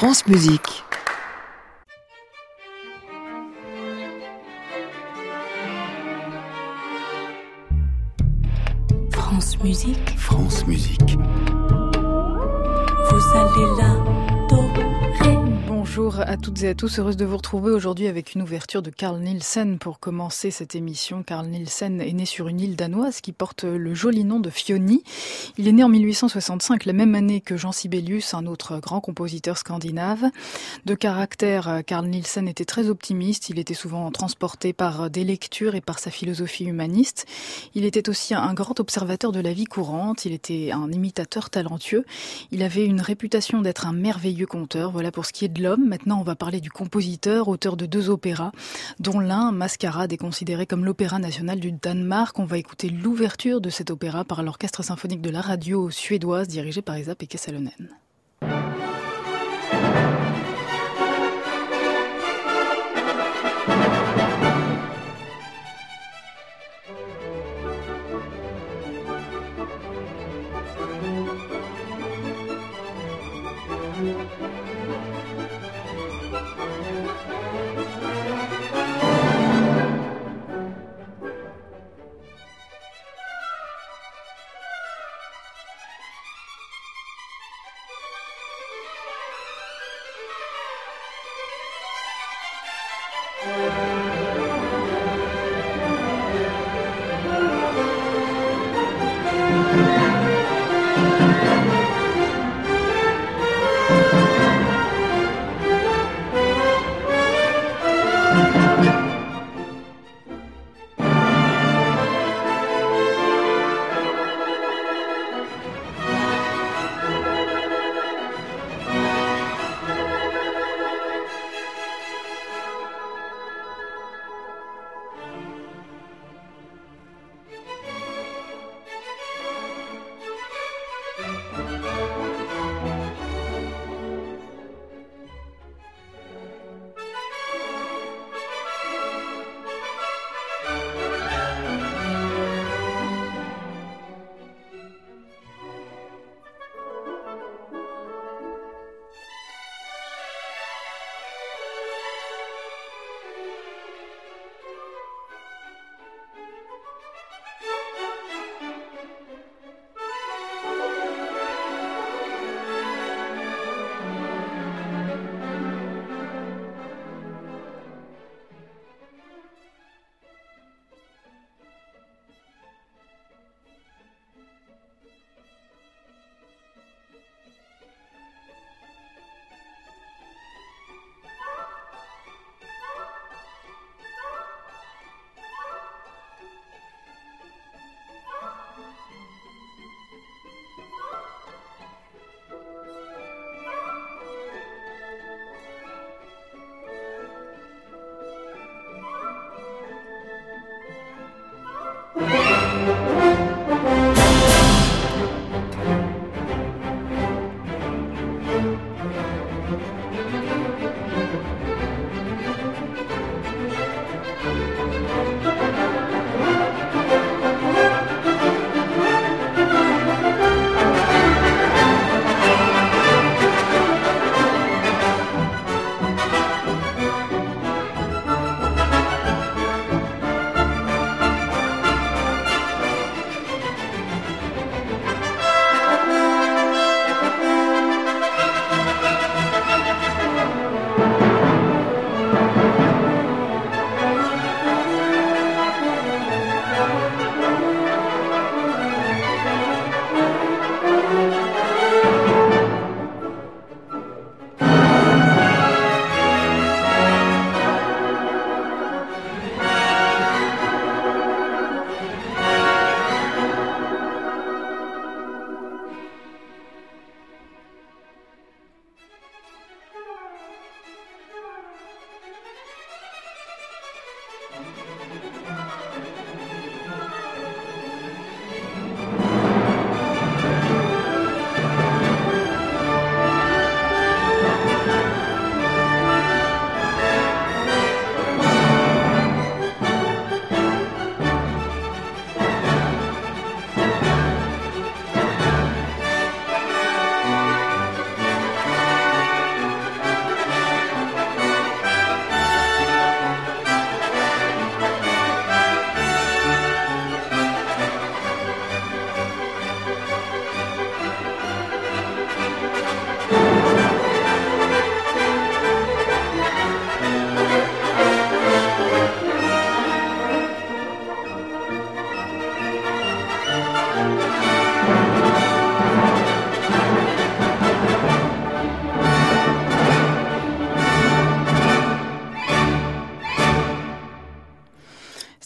France Musique. France Musique. France Musique. Vous allez l'adorer. Bonjour à toutes et à tous, heureuse de vous retrouver aujourd'hui avec une ouverture de Carl Nielsen pour commencer cette émission. Carl Nielsen est né sur une île danoise qui porte le joli nom de Fioni. Il est né en 1865, la même année que Jean Sibelius, un autre grand compositeur scandinave. De caractère, Carl Nielsen était très optimiste, il était souvent transporté par des lectures et par sa philosophie humaniste. Il était aussi un grand observateur de la vie courante, il était un imitateur talentueux. Il avait une réputation d'être un merveilleux conteur, voilà pour ce qui est de l'homme. Maintenant, on va parler du compositeur, auteur de 2 opéras, dont l'un, Mascarade, est considéré comme l'opéra national du Danemark. On va écouter l'ouverture de cet opéra par l'orchestre symphonique de la radio suédoise dirigé par Esa-Pekka Salonen.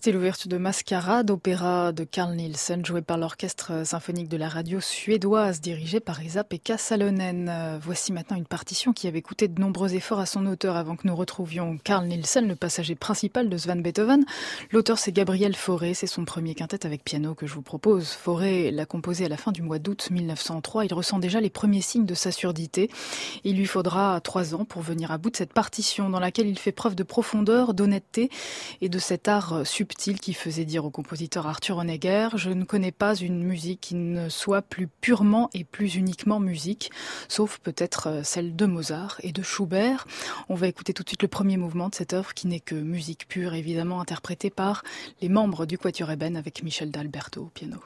C'était l'ouverture de Mascarade, opéra de Carl Nielsen, joué par l'orchestre symphonique de la radio suédoise, dirigé par Esa-Pekka Salonen. Voici maintenant une partition qui avait coûté de nombreux efforts à son auteur avant que nous retrouvions Carl Nielsen, le passager principal de Svan Beethoven. L'auteur, c'est Gabriel Fauré, c'est son premier quintet avec piano que je vous propose. Fauré l'a composé à la fin du mois d'août 1903. Il ressent déjà les premiers signes de sa surdité. Il lui faudra 3 ans pour venir à bout de cette partition dans laquelle il fait preuve de profondeur, d'honnêteté et de cet art subtil qui faisait dire au compositeur Arthur Honegger: je ne connais pas une musique qui ne soit plus purement et plus uniquement musique, sauf peut-être celle de Mozart et de Schubert. On va écouter tout de suite le premier mouvement de cette œuvre qui n'est que musique pure, évidemment interprétée par les membres du Quatuor Eben avec Michel d'Alberto au piano.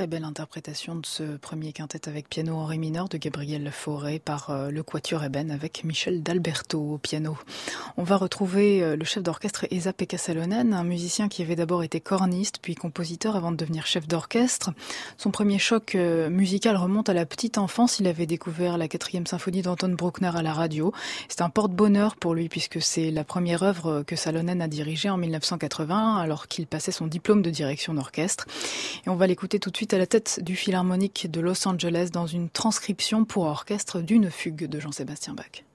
très belle interprétation de ce premier quintet avec piano en ré mineur de Gabriel Fauré par le Quatuor Eben avec Michel D'Alberto au piano. On va retrouver le chef d'orchestre Esa-Pekka Salonen, un musicien qui avait d'abord été corniste puis compositeur avant de devenir chef d'orchestre. Son premier choc musical remonte à la petite enfance. Il avait découvert la 4e symphonie d'Anton Bruckner à la radio. C'est un porte-bonheur pour lui puisque c'est la première œuvre que Salonen a dirigée en 1980 alors qu'il passait son diplôme de direction d'orchestre. Et on va l'écouter tout de suite à la tête du Philharmonique de Los Angeles dans une transcription pour orchestre d'une fugue de Jean-Sébastien Bach.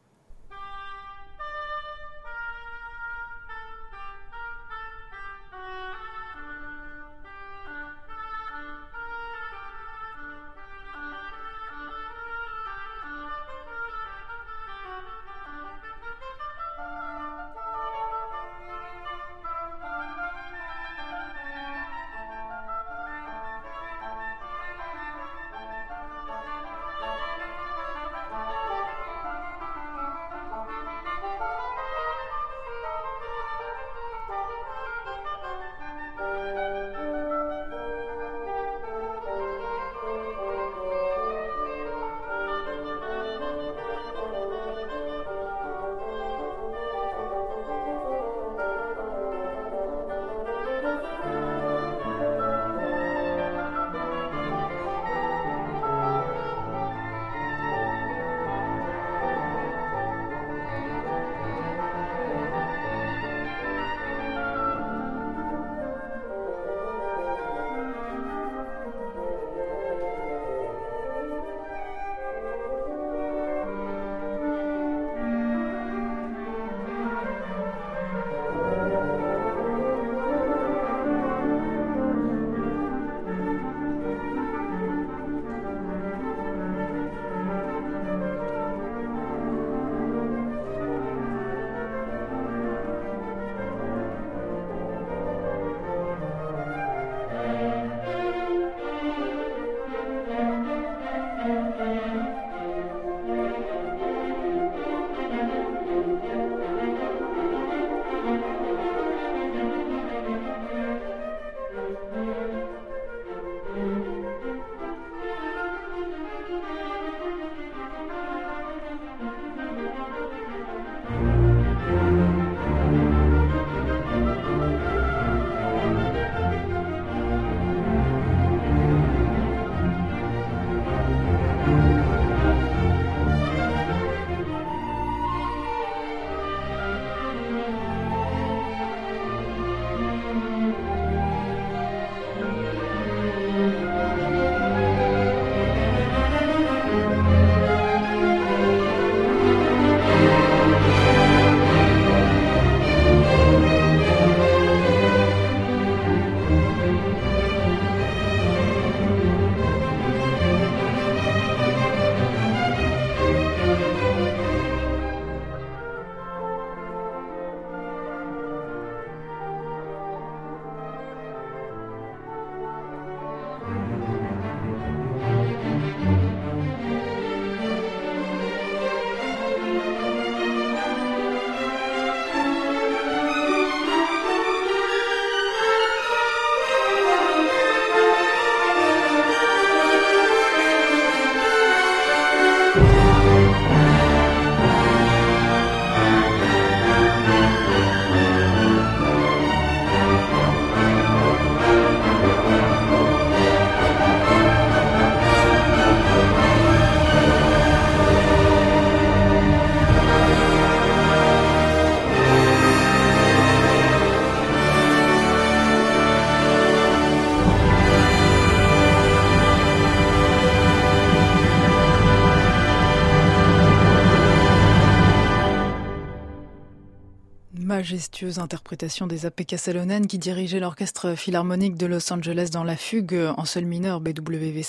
Majestueuse interprétation d'Esa-Pekka Salonen qui dirigeait l'orchestre philharmonique de Los Angeles dans la fugue en sol mineur BWV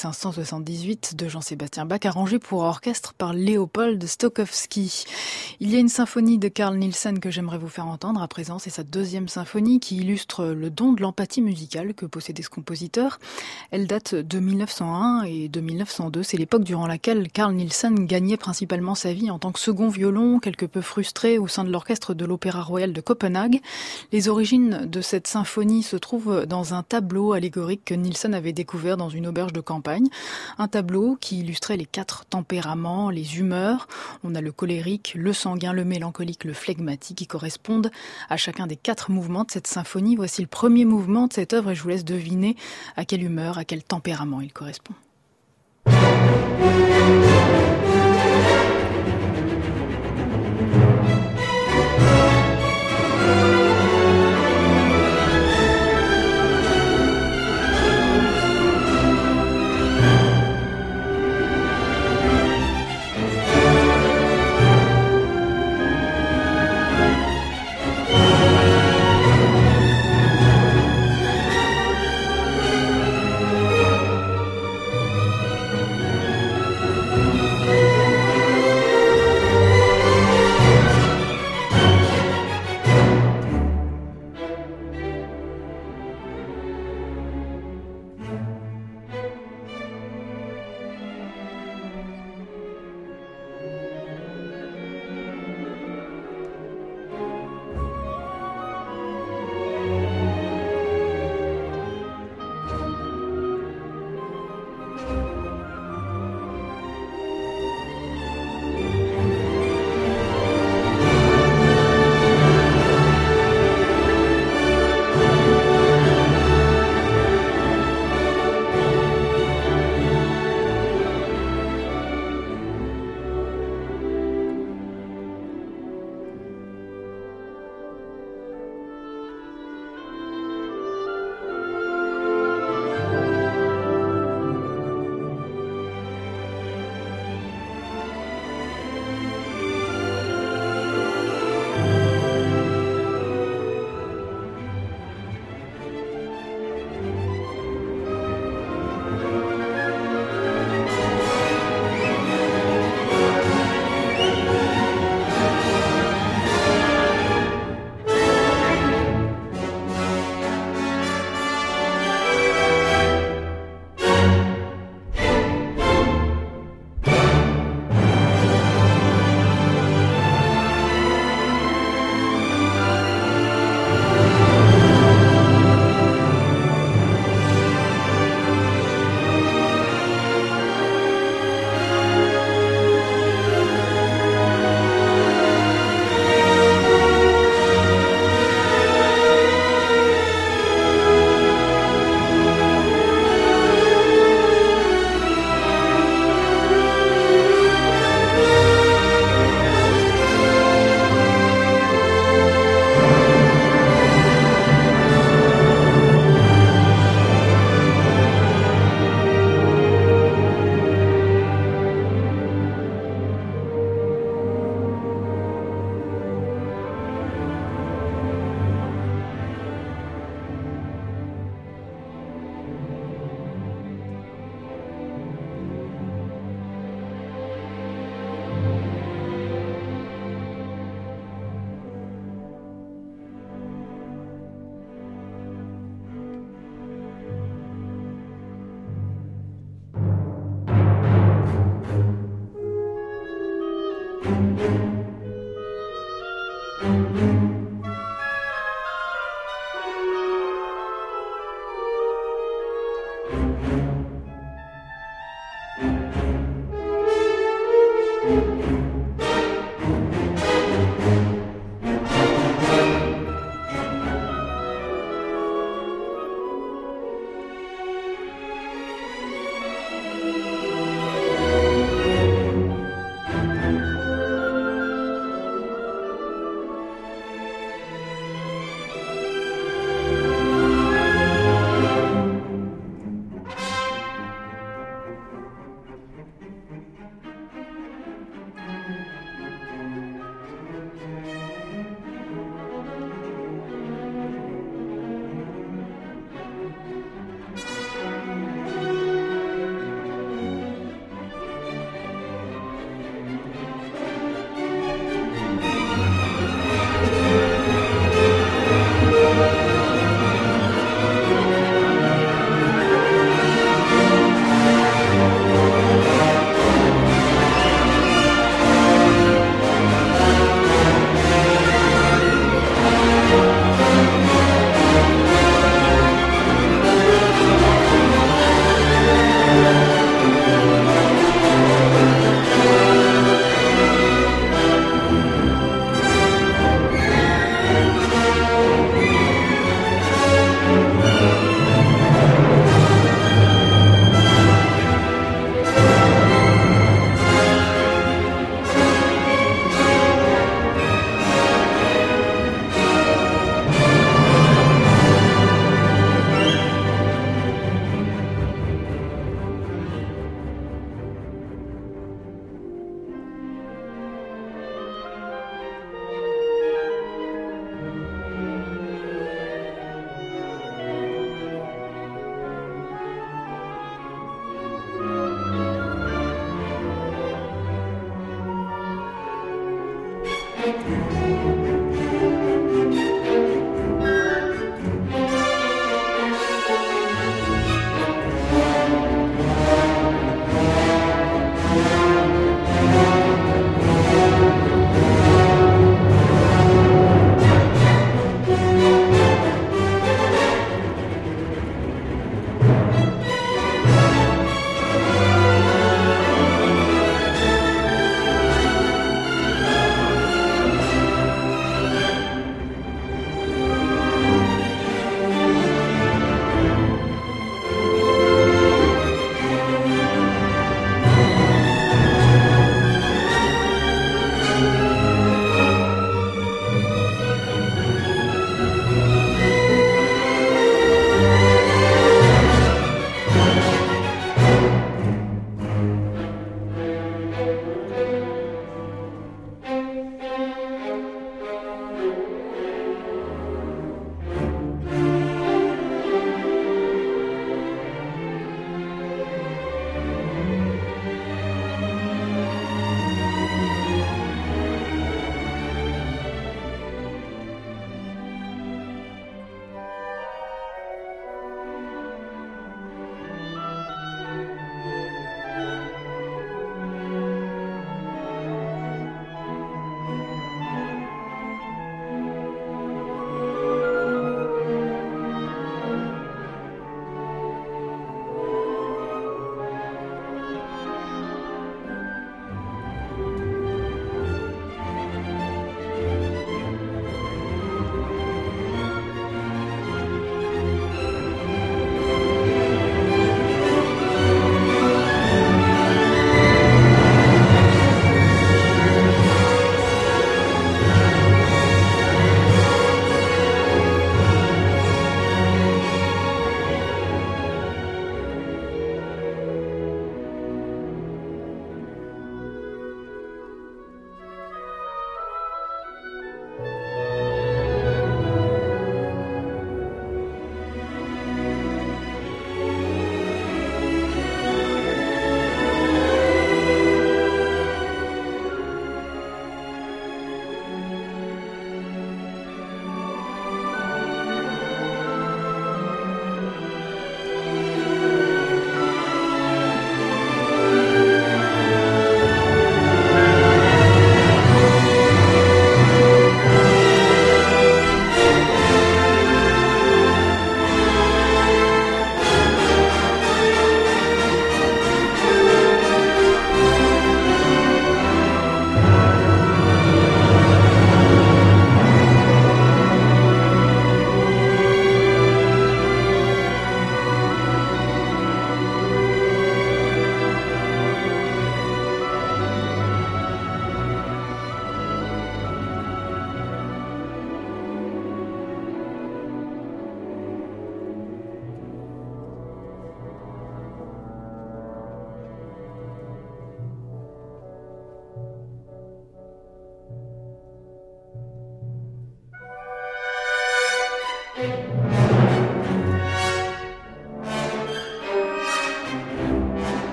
578 de Jean-Sébastien Bach, arrangée pour orchestre par Léopold Stokowski. Il y a une symphonie de Carl Nielsen que j'aimerais vous faire entendre à présent, c'est sa deuxième symphonie qui illustre le don de l'empathie musicale que possédait ce compositeur. Elle date de 1901 et de 1902, c'est l'époque durant laquelle Carl Nielsen gagnait principalement sa vie en tant que second violon, quelque peu frustré au sein de l'orchestre de l'Opéra Royal de de Copenhague. Les origines de cette symphonie se trouvent dans un tableau allégorique que Nielsen avait découvert dans une auberge de campagne. Un tableau qui illustrait les 4 tempéraments, les humeurs. On a le colérique, le sanguin, le mélancolique, le flegmatique qui correspondent à chacun des 4 mouvements de cette symphonie. Voici le premier mouvement de cette œuvre et je vous laisse deviner à quelle humeur, à quel tempérament il correspond.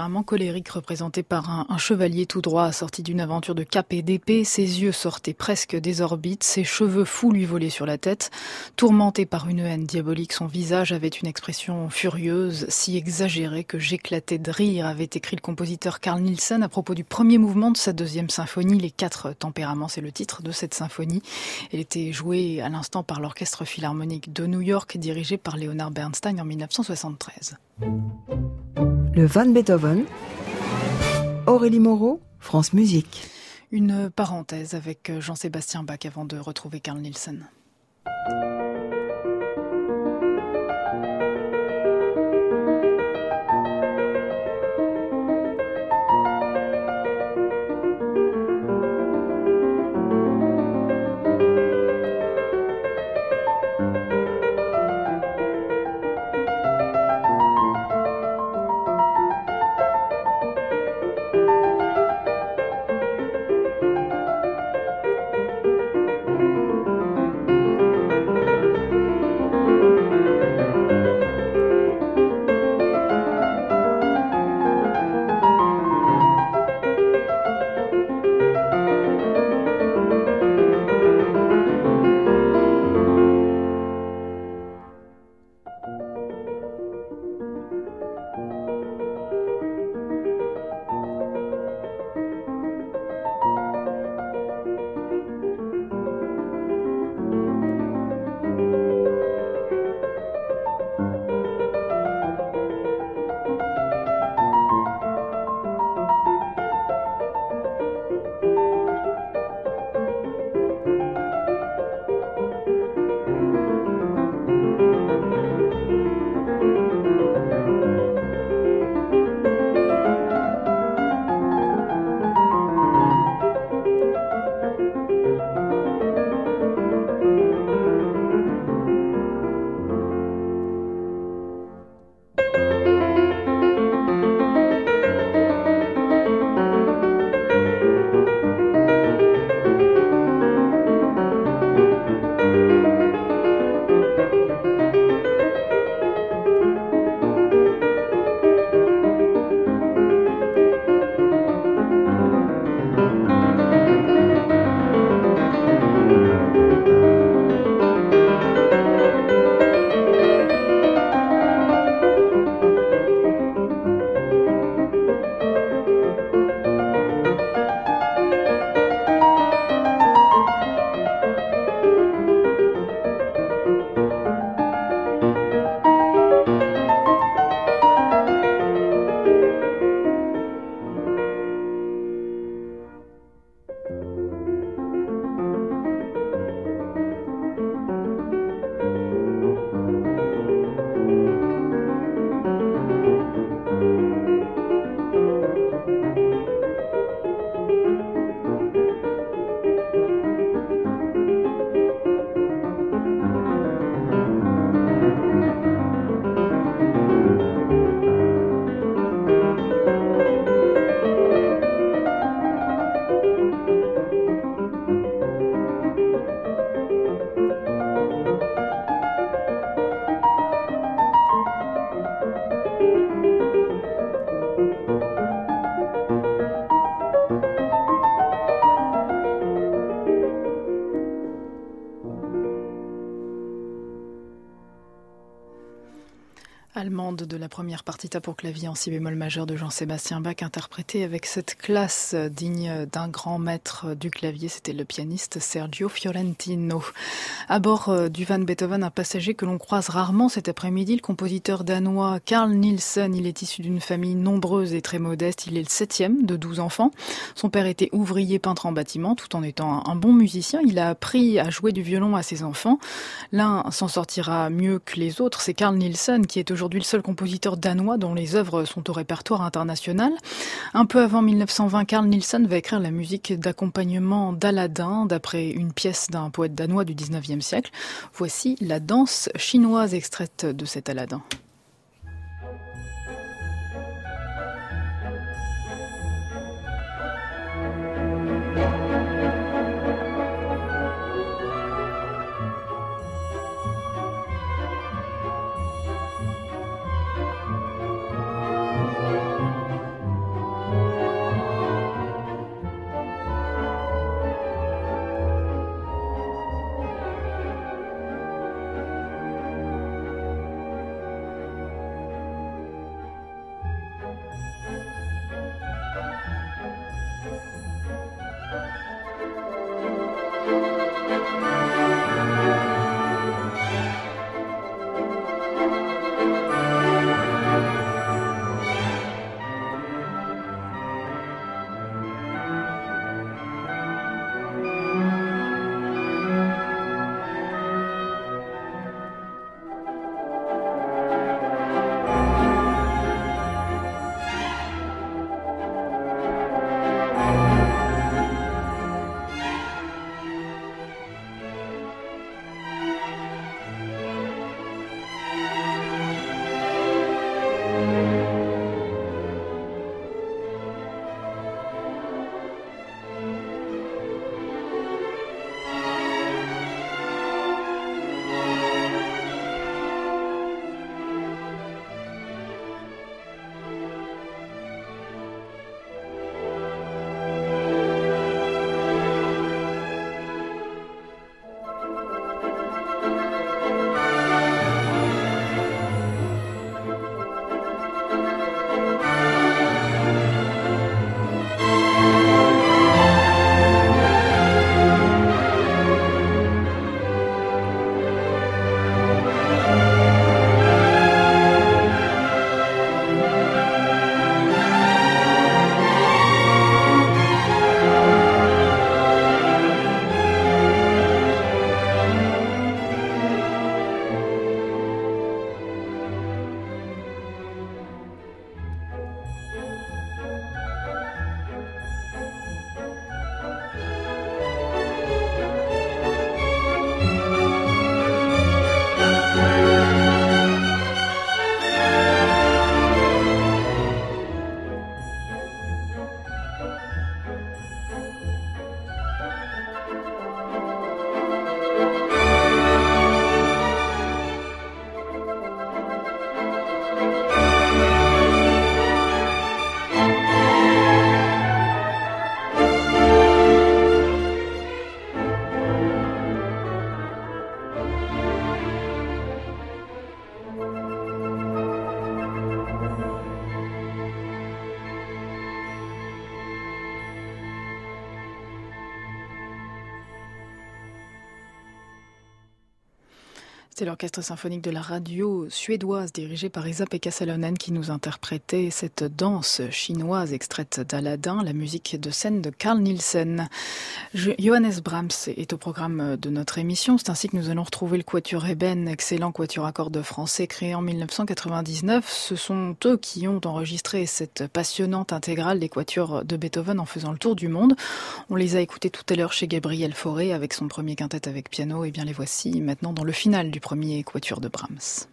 tempérament colérique représenté par un chevalier tout droit sorti d'une aventure de cap et d'épée. Ses yeux sortaient presque des orbites, ses cheveux fous lui volaient sur la tête. Tourmenté par une haine diabolique, son visage avait une expression furieuse, si exagérée que j'éclatais de rire, avait écrit le compositeur Carl Nielsen à propos du premier mouvement de sa deuxième symphonie, Les Quatre Tempéraments. C'est le titre de cette symphonie. Elle était jouée à l'instant par l'Orchestre Philharmonique de New York, dirigé par Leonard Bernstein en 1973. Le Van Beethoven, Aurélie Moreau, France Musique. Une parenthèse avec Jean-Sébastien Bach avant de retrouver Carl Nielsen. Allemande de la première partita pour clavier en si bémol majeur de Jean-Sébastien Bach, interprétée avec cette classe digne d'un grand maître du clavier, c'était le pianiste Sergio Fiorentino. À bord du Van Beethoven, un passager que l'on croise rarement cet après-midi, le compositeur danois Carl Nielsen. Il est issu d'une famille nombreuse et très modeste, il est le 7e de 12 enfants. Son père était ouvrier peintre en bâtiment, tout en étant un bon musicien. Il a appris à jouer du violon à ses enfants. L'un s'en sortira mieux que les autres, c'est Carl Nielsen, qui est aujourd'hui le seul compositeur danois dont les œuvres sont au répertoire international. Un peu avant 1920, Carl Nielsen va écrire la musique d'accompagnement d'Aladin, d'après une pièce d'un poète danois du 19e siècle. Voici la danse chinoise extraite de cet Aladin. C'est l'orchestre symphonique de la radio suédoise dirigé par Esa-Pekka Salonen qui nous interprétait cette danse chinoise extraite d'Aladin, la musique de scène de Carl Nielsen. Johannes Brahms est au programme de notre émission. C'est ainsi que nous allons retrouver le Quatuor Eben, excellent quatuor à cordes français créé en 1999. Ce sont eux qui ont enregistré cette passionnante intégrale des quatuors de Beethoven en faisant le tour du monde. On les a écoutés tout à l'heure chez Gabriel Fauré avec son premier quintet avec piano. Et bien les voici maintenant dans le final du premier quatuor de Brahms.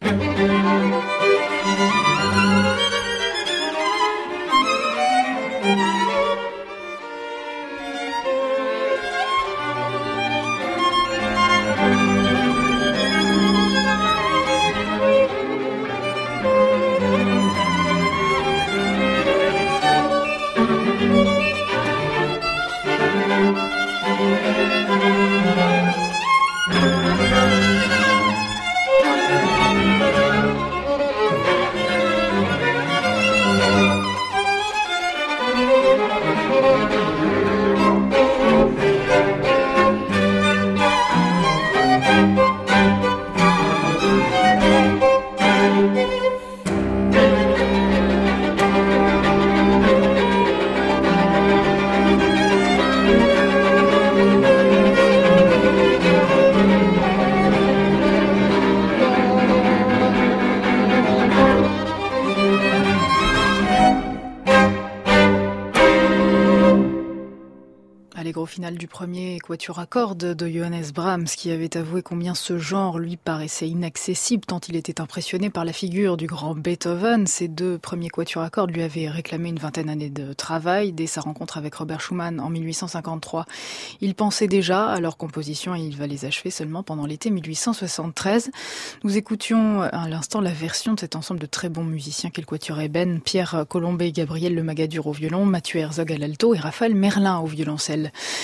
Allegro final du premier quatuor à cordes de Johannes Brahms, qui avait avoué combien ce genre lui paraissait inaccessible tant il était impressionné par la figure du grand Beethoven. Ces deux premiers quatuors à cordes lui avaient réclamé une vingtaine d'années de travail. Dès sa rencontre avec Robert Schumann en 1853, il pensait déjà à leur composition et il va les achever seulement pendant l'été 1873. Nous écoutions à l'instant la version de cet ensemble de très bons musiciens qu'est le quatuor Eben, Pierre Colombet et Gabriel Lemagadur au violon, Mathieu Herzog à l'alto et Raphaël Merlin au violoncelle.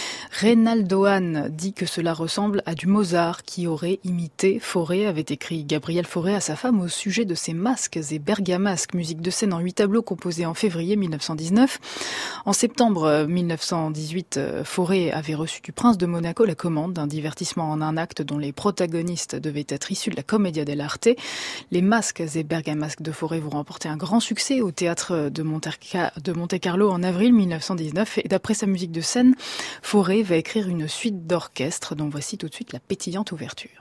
Reynaldo Hahn dit que cela ressemble à du Mozart qui aurait imité Fauré, avait écrit Gabriel Fauré à sa femme au sujet de ses masques et bergamasques, musique de scène en 8 tableaux composés en février 1919. En septembre 1918, Fauré avait reçu du prince de Monaco la commande d'un divertissement en un acte dont les protagonistes devaient être issus de la Commedia dell'arte. Les masques et bergamasques de Fauré vont remporter un grand succès au théâtre de Monte-Carlo en avril 1919 et d'après sa musique de scène, Fauré va écrire une suite d'orchestre dont voici tout de suite la pétillante ouverture.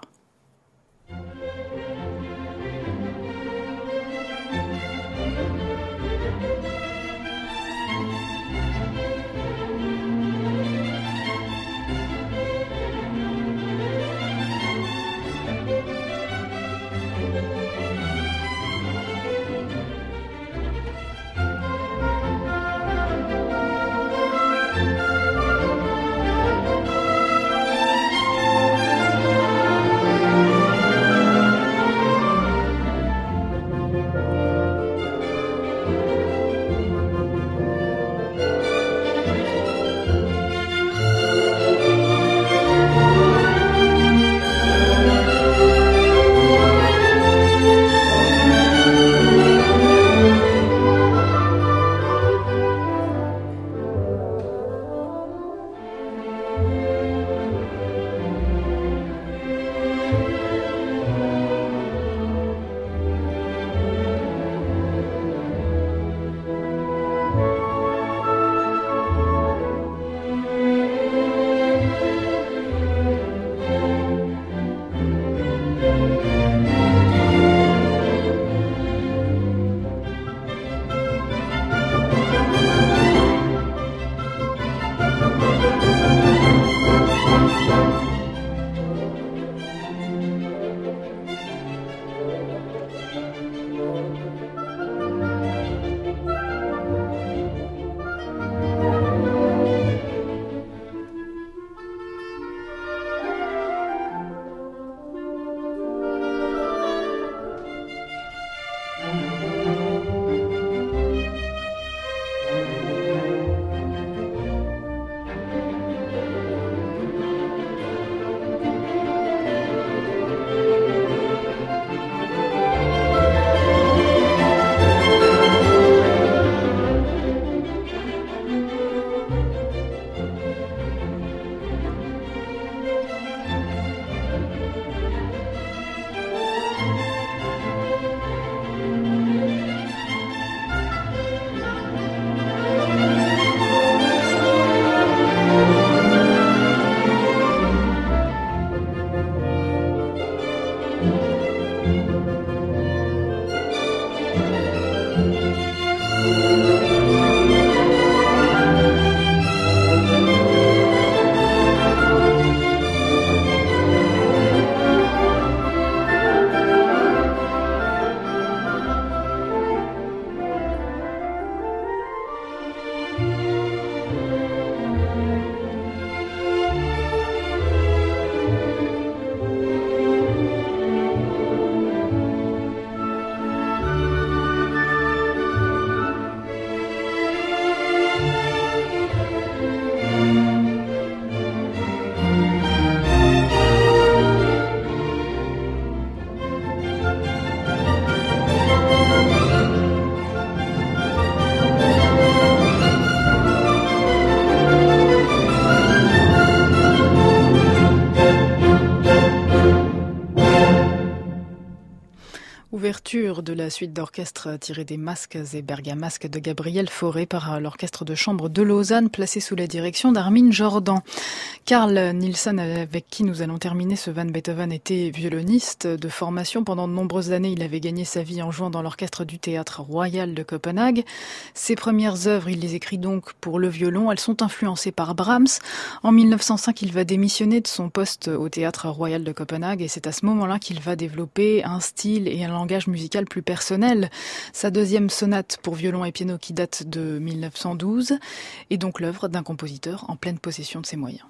L'ouverture de la suite d'orchestre tirée des Masques et Bergamasques de Gabriel Fauré par l'orchestre de chambre de Lausanne, placé sous la direction d'Armin Jordan. Carl Nielsen, avec qui nous allons terminer ce Van Beethoven, était violoniste de formation. Pendant de nombreuses années, il avait gagné sa vie en jouant dans l'orchestre du Théâtre Royal de Copenhague. Ses premières œuvres, il les écrit donc pour le violon. Elles sont influencées par Brahms. En 1905, il va démissionner de son poste au Théâtre Royal de Copenhague et c'est à ce moment-là qu'il va développer un style et un langage musical plus personnel. Sa deuxième sonate pour violon et piano qui date de 1912 est donc l'œuvre d'un compositeur en pleine possession de ses moyens.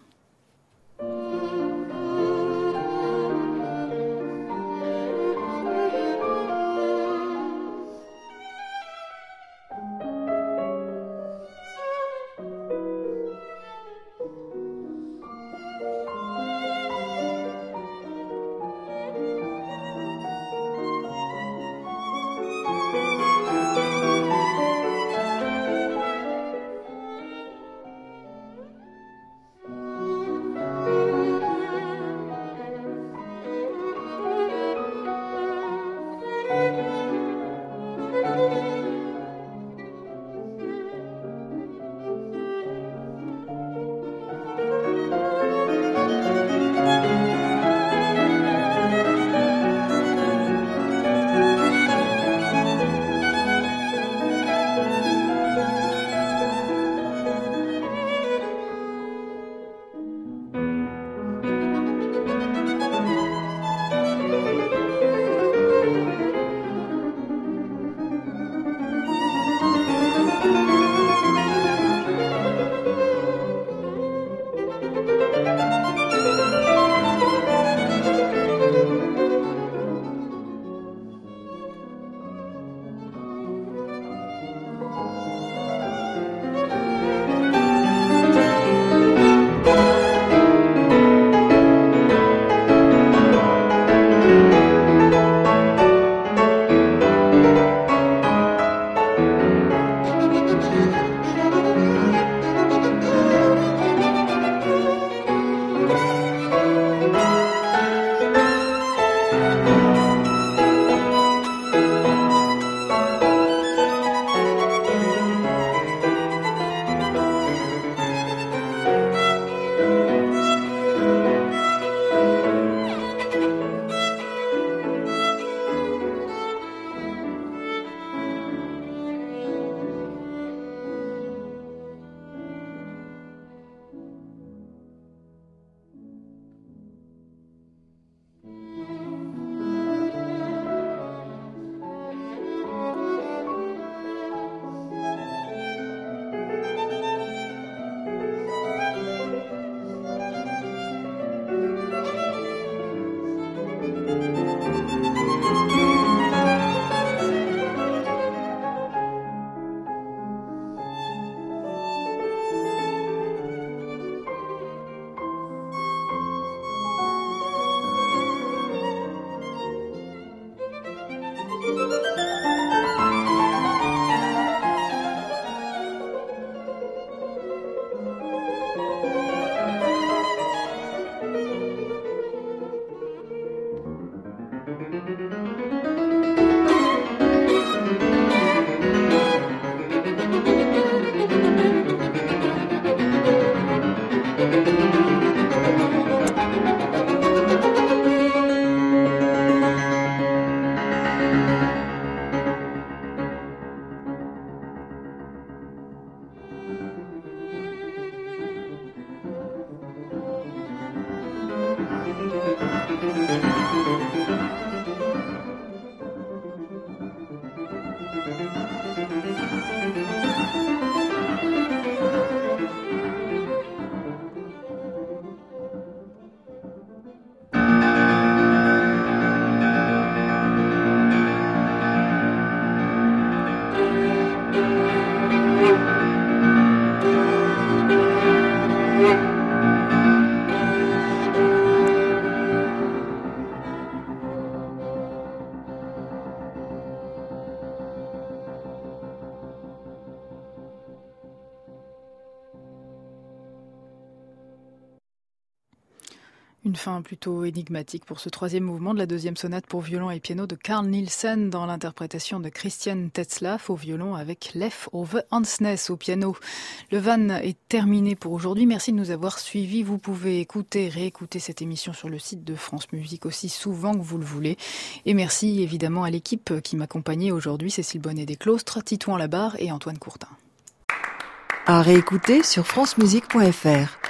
Une fin plutôt énigmatique pour ce troisième mouvement de la deuxième sonate pour violon et piano de Carl Nielsen dans l'interprétation de Christian Tetzlaff au violon avec Leif Ove Hansnes au piano. Le Van est terminé pour aujourd'hui. Merci de nous avoir suivis. Vous pouvez écouter, réécouter cette émission sur le site de France Musique aussi souvent que vous le voulez. Et merci évidemment à l'équipe qui m'accompagnait aujourd'hui, Cécile Bonnet-Desclostres, Titouan Labarre et Antoine Courtin. À réécouter sur francemusique.fr.